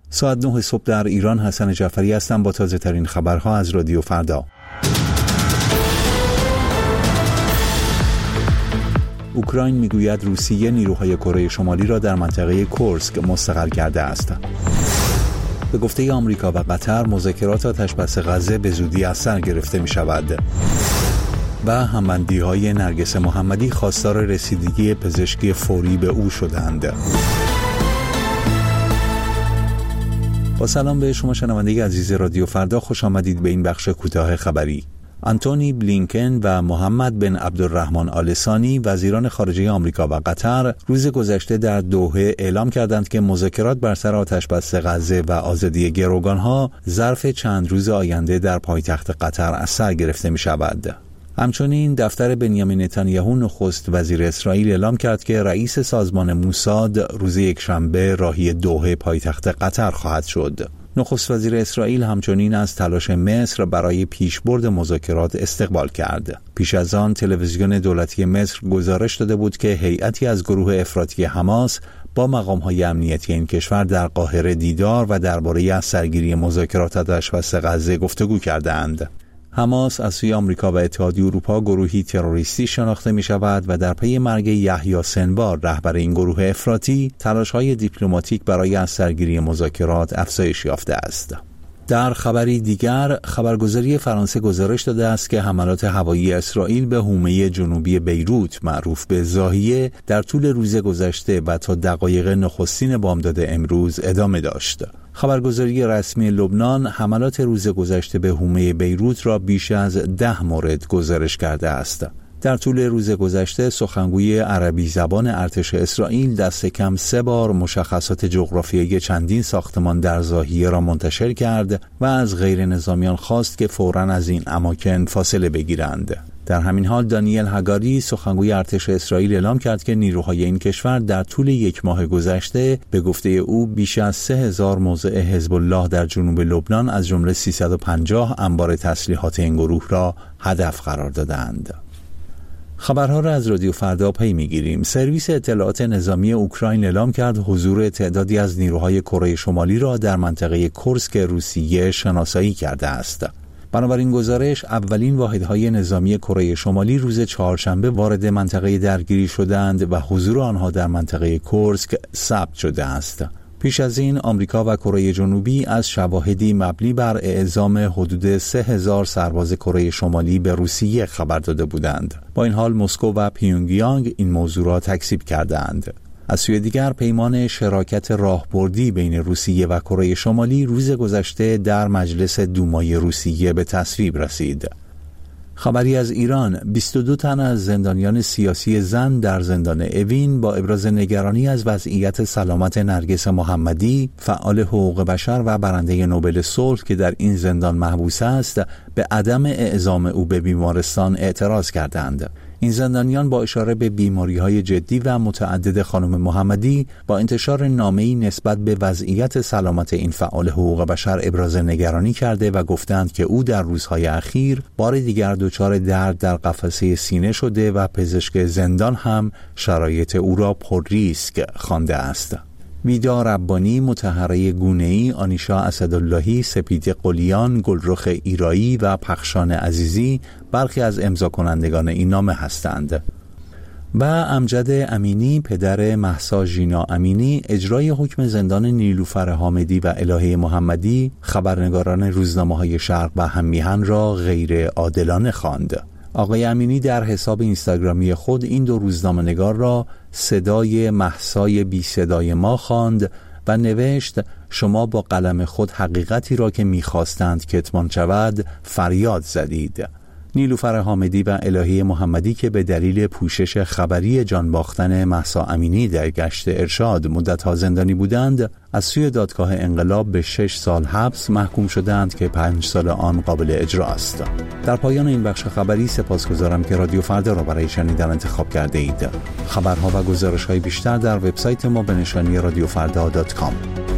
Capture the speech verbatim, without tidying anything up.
ساعت نه صبح در ایران. حسن جعفری هستم با تازه ترین خبرها از رادیو فردا. اوکراین میگوید روسیه نیروهای کره شمالی را در منطقه کورسک مستقر کرده است. به گفته آمریکا و قطر مذاکرات آتش‌بس غزه به زودی از سر گرفته می شود. و همبندی‌های نرگس محمدی خواستار رسیدگی پزشکی فوری به او شدند. با سلام به شما شنونده عزیز رادیو فردا، خوش آمدید به این بخش کوتاه خبری. آنتونی بلینکن و محمد بن عبدالرحمن آل ثانی وزیران خارجه آمریکا و قطر روز گذشته در دوحه اعلام کردند که مذاکرات بر سر آتش‌بس غزه و آزادی گروگانها ظرف چند روز آینده در پایتخت قطر از سر گرفته می شود. همچنین دفتر بنیامین نتانیاهو نخست وزیر اسرائیل اعلام کرد که رئیس سازمان موساد روز یکشنبه راهی دوحه پایتخت قطر خواهد شد. نخست وزیر اسرائیل همچنین از تلاش مصر برای پیشبرد مذاکرات استقبال کرد. پیش از آن تلویزیون دولتی مصر گزارش داده بود که هیئتی از گروه افراطی حماس با مقام‌های امنیتی این کشور در قاهره دیدار و درباره از سرگیری مذاکرات آتش‌بس غزه گفتگو کردند. حماس از سوی آمریکا و اتحادیه اروپا گروهی تروریستی شناخته می شود و در پی مرگ یحیی سنوار رهبر این گروه افراطی تلاش‌های دیپلماتیک برای از سرگیری مذاکرات افزایش یافته است. در خبری دیگر، خبرگزاری فرانسه گزارش داده است که حملات هوایی اسرائیل به حومه جنوبی بیروت معروف به ضاحیه در طول روز گذشته و تا دقایق نخستین بامداد امروز ادامه داشت. خبرگزاری رسمی لبنان حملات روز گذشته به حومه بیروت را بیش از ده مورد گزارش کرده است. در طول روز گذشته سخنگوی عربی زبان ارتش اسرائیل دست کم سه بار مشخصات جغرافیایی چندین ساختمان در ضاحیه را منتشر کرد و از غیر نظامیان خواست که فوراً از این اماکن فاصله بگیرند. در همین حال دانیل هگاری سخنگوی ارتش اسرائیل اعلام کرد که نیروهای این کشور در طول یک ماه گذشته به گفته او بیش از سه هزار موضع حزب الله در جنوب لبنان از جمله سیصد و پنجاه انبار تسلیحات این گروه را هدف قرار دادند. خبرها را از رادیو فردا پی میگیریم. سرویس اطلاعات نظامی اوکراین اعلام کرد حضور تعدادی از نیروهای کره شمالی را در منطقه کورسک روسیه شناسایی کرده است. بنابراین گزارش اولین واحدهای نظامی کره شمالی روز چهارشنبه وارد منطقه درگیری شدند و حضور آنها در منطقه کورسک ثبت شده است. پیش از این آمریکا و کره جنوبی از شواهدی مبنی بر اعزام حدود سه هزار سرباز کره شمالی به روسیه خبر داده بودند. با این حال مسکو و پیونگیانگ این موضوع را تکذیب کردند. از سوی دیگر پیمان شراکت راهبردی بین روسیه و کره شمالی روز گذشته در مجلس دومای روسیه به تصویب رسید. خبری از ایران، بیست و دو تن از زندانیان سیاسی زن در زندان اوین با ابراز نگرانی از وضعیت سلامت نرگس محمدی، فعال حقوق بشر و برنده نوبل صلح که در این زندان محبوس است، به عدم اعزام او به بیمارستان اعتراض کردند. این زندانیان با اشاره به بیماری‌های جدی و متعدد خانم محمدی با انتشار نامه‌ای نسبت به وضعیت سلامت این فعال حقوق بشر ابراز نگرانی کرده و گفتند که او در روزهای اخیر بار دیگر دچار درد در قفسه سینه شده و پزشک زندان هم شرایط او را پر ریسک خوانده است. ویدا ربانی، مطهره گونه‌ای، آنیشا اسداللهی، سپید قلیان، گلرخ ایرایی و پخشان عزیزی برخی از امضا کنندگان این نامه هستند. و امجد امینی، پدر مهسا ژینا امینی، اجرای حکم زندان نیلوفر حامدی و الهه محمدی خبرنگاران روزنامه‌های شرق و هممیهن را غیر عادلانه خواند. آقای امینی در حساب اینستاگرامی خود این دو روزنامه‌نگار را صدای مهسای بی صدای ما خواند و نوشت شما با قلم خود حقیقتی را که می‌خواستند کتمان شود فریاد زدید. نیلوفر حامدی و الهه محمدی که به دلیل پوشش خبری جان باختن مهسا امینی در گشت ارشاد مدت‌ها زندانی بودند، از سوی دادگاه انقلاب به شش سال حبس محکوم شدند که پنج سال آن قابل اجرا است. در پایان این بخش خبری سپاسگزارم که رادیو فردا را برای شنیدن انتخاب کرده اید. خبرها و گزارش‌های بیشتر در وبسایت ما به نشانی رادیو فردا دات کام.